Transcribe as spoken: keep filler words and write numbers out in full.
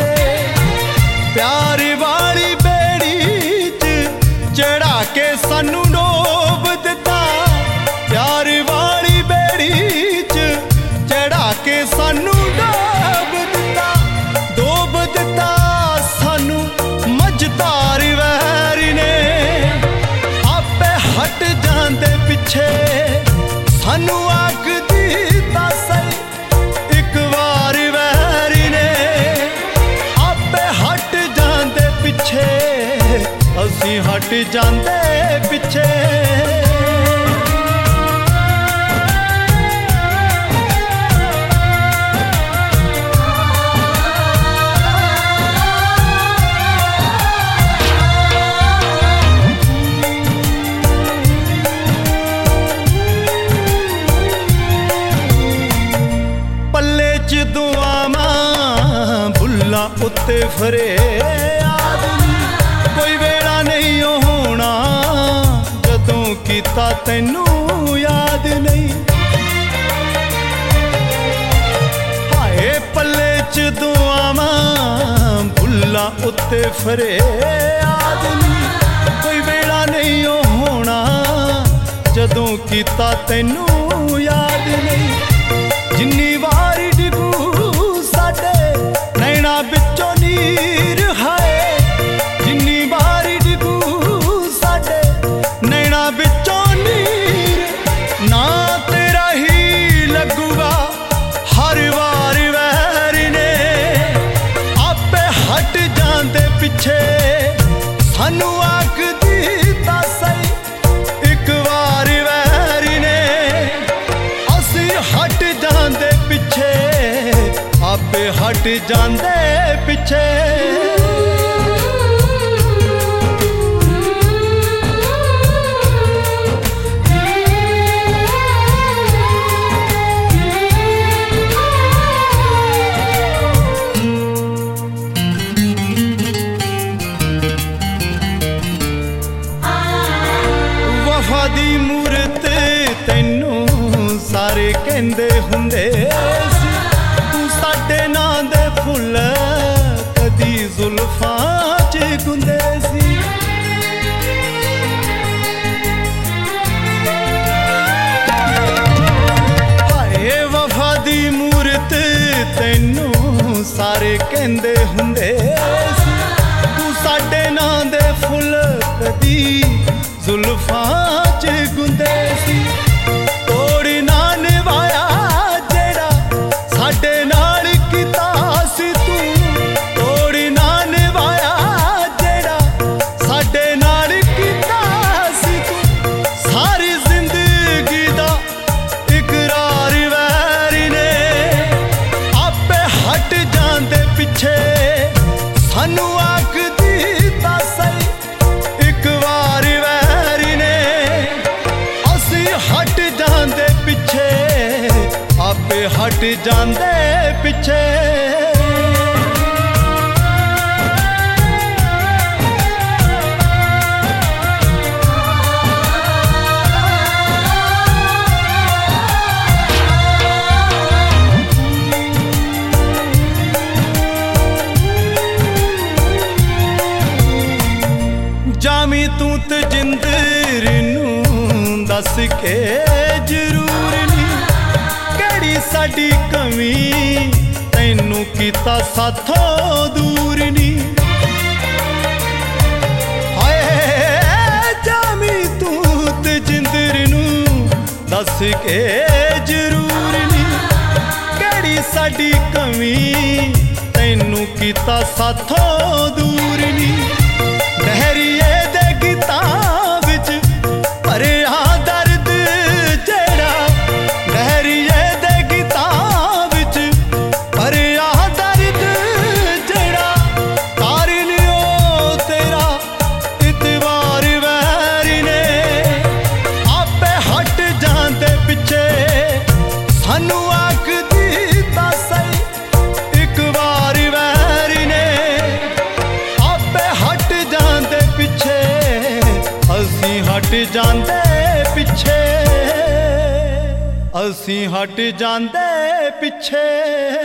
पिछे प्यार वाली बेड़ी च चढ़ा के सानू डोब दिता। प्यार वाली बेड़ी च चढ़ा के सानू डोब दिता। डोब दिता सानू मझधार वैरी ने आपे हट जांदे पिछे सानू आख दीता सही एक बार वैरी ने आपे हट जांदे पिछे असी हट जांदे पिछे। उत्ते फरे आदमी कोई वेला नहीं होना जदों कीता तैनू याद नहीं। हाय पल्ले च दुआवां भुल्ला उत्ते फरे आदमी कोई वेला नहीं होना जदों कीता तैनू याद नहीं। जिन्नी वारी डिगू साडे नैना बिचों नीर है जिन्नी बारी डिगू साडे नैना बिचों नीर ना तेरा ही लगूगा हर बार वैरी ने आपे हट जांदे पिछे सानू आख दीता सही एक बार वैरी ने असी हट जांदे पिछे आपे हट जांदे पिछे। वफा दी मूरत तैनू सारे कहंदे हुंदे तू साडे नां दे फुल कदी जुल्फां च गुंदे सी। हाय वफा दी मूरत तैनू सारे कहंदे हुंदे तू साडे नां दे फुल कदी जुल्फां च गुंदे सी। तोड़ी ना निभाया जेड़ा साडे नाल कीता सी तू तोड़ी ना निभाया जेड़ा साडे नाल कीता सी तू सारी जिंदगी दा इकरार वैरी ने आपे हट जांदे पिछे सानू आख दीता सही एक बार वैरी ने असी हट जांदे पिछे आपे हट जांदे पिछे। जामी तू तजिंदर नूं दस के जरूर नी केड़ी साडी कमी तैनू कीता साथों दूर नी। हाय जामी तू तजिंदर नूं दस के जरूर नी केड़ी साडी कमी तैनू कीता साथों दूर नी। डहरिए दे गीतां विच भरिया दर्द जेड़ा डहरिए दे गीतां विच भरिया दर्द जेड़ा कारण ओ तेरा इतवार वैरी ने आपे हट जांदे पिछे सानू आख दीता सही एक बार वैरी ने आपे हट जांदे पिछे असी हट जांदे पिछे असी हट जांदे पिछे।